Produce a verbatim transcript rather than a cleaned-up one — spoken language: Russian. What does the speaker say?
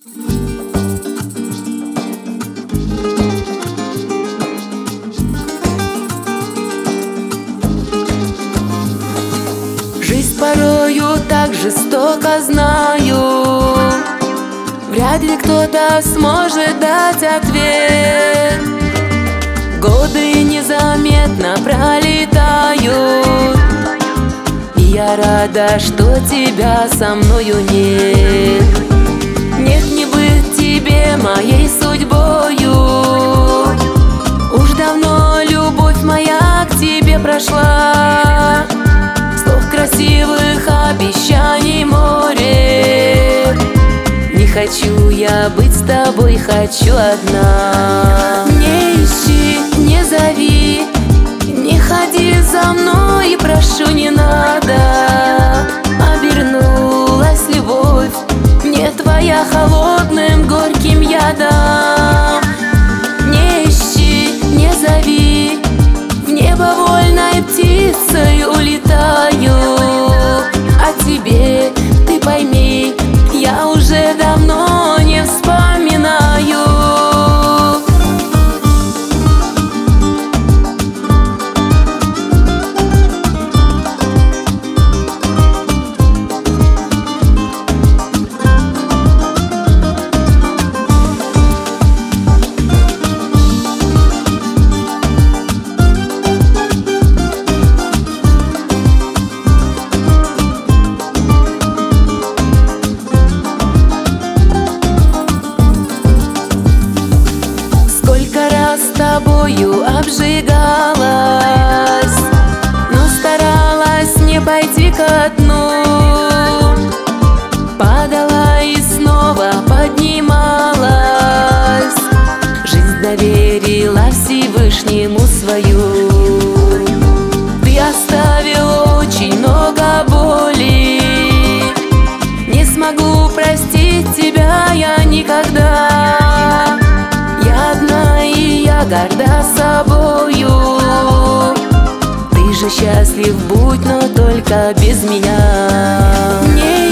Жизнь порою так жестоко, знаю. Вряд ли кто-то сможет дать ответ. Годы незаметно пролетают, и я рада, что тебя со мною нет. Нет, не быть тебе моей судьбою. Уж давно любовь моя к тебе прошла. Слов красивых, обещаний море. Не хочу я быть с тобой, хочу одна. Не ищи, не зови, не ходи за мной, прошу, не надо. Обернулась любовь мне твоя холодным, горьким ядом. Не ищи, не зови, в небо вольной птицей улетаю. О тебе ты пойми, я уже давно не вспоминаю. С тобою обжигалась, но старалась не пойти ко дну. Падала и снова поднималась. Жизнь доверила Всевышнему свою. Ты оставил очень много боли. Не смогу простить тебя я никогда. Горда собою. Ты же счастлив будь, но только без меня. Не